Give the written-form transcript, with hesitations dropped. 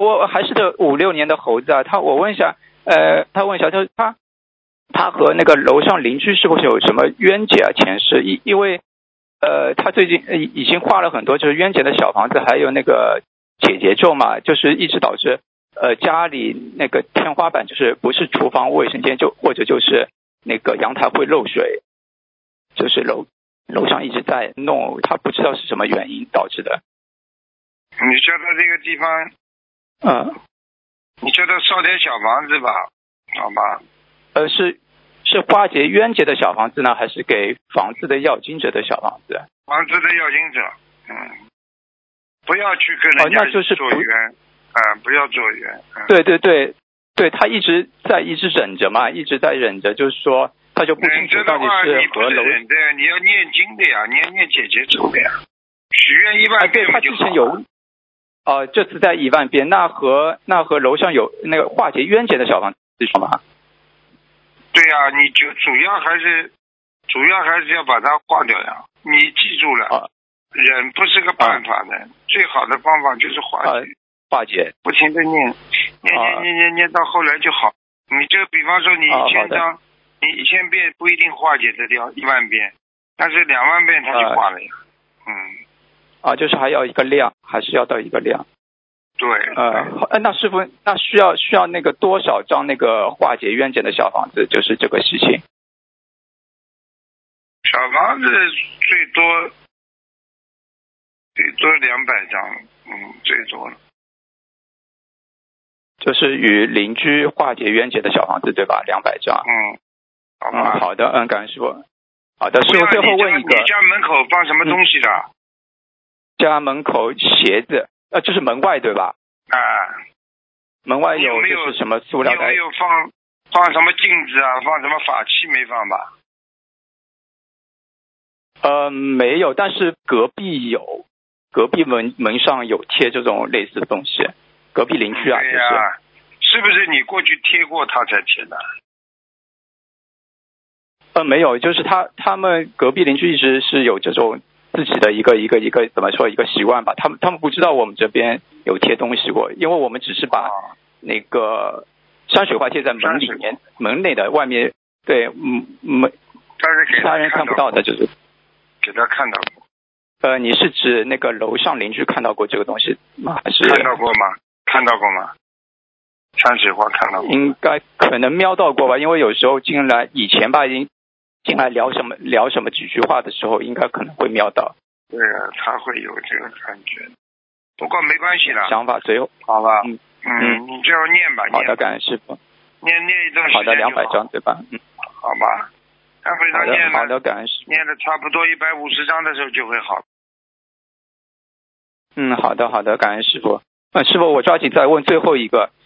我还是这5-6年的猴子啊。我问一下，就是他和那个楼上邻居是不是有什么冤结啊？前世，因为他最近已经画了很多就是冤结的小房子，还有那个解结咒嘛，就是一直导致家里那个天花板就是不是厨房卫生间或者就是那个阳台会漏水，就是楼上一直在弄，他不知道是什么原因导致的。 你叫他这个地方，你叫他烧点小房子吧，好吧？ 是化解冤结的小房子呢，还是给房子的要经者的小房子？ 房子的要经者，不要去跟人家做冤，不要做冤。 对，他一直忍着嘛，一直在忍着，就是说他就不清楚到底是和楼。 忍的，你要念经的呀，你要念解结咒的呀，许愿1万遍他之前有。这次在1万遍，那和楼上有那个化解冤结的小房子是什么？ 对呀，你就主要还是要把它化掉呀。你记住了，忍不是个办法的，最好的方法就是化解，不停的念到后来就好。你这个比方说你1000张，你1000遍不一定化解得掉1万遍，但是2万遍它就化了呀。 就是还要一个量，还是要到一个量。 对。 那师父，那需要那个多少张那个化解冤结的小房子？就是这个事情。 小房子最多200张，最多了。 就是与邻居化解冤结的小房子，对吧？200张。 好吧。 好的，感恩师父。好的，师父最后问一个。 你家门口放什么东西的？ 家门口鞋子，就是门外对吧？门外有就是什么塑料袋？ 有没有放什么镜子啊？放什么法器没放吧？ 没有，但是隔壁有，隔壁门上有贴这种类似的东西。隔壁邻居啊， 对呀，是不是你过去贴过他才贴的？ 没有，就是他们隔壁邻居一直是有这种自己的一个怎么说一个习惯吧，他们不知道我们这边有贴东西过，因为我们只是把那个山水画贴在门里面，门内的外面，对， 但是其他人看不到的，就是给他看到过。你是指那个楼上邻居看到过这个东西吗？还是看到过吗？看到过吗？山水画看到过？ 应该可能瞄到过吧，因为有时候以前吧，已经进来聊什么几句话的时候，应该可能会瞄到。 对啊，他会有这个感觉，不过没关系了。 想法随后， 好吧。你这样念吧。 好的，感恩师父。 念一段时间好的，200张对吧？ 好吧。 好的，感恩师父。 念了差不多150张的时候就会好。 好的，感恩师父。师父，我抓紧再问最后一个，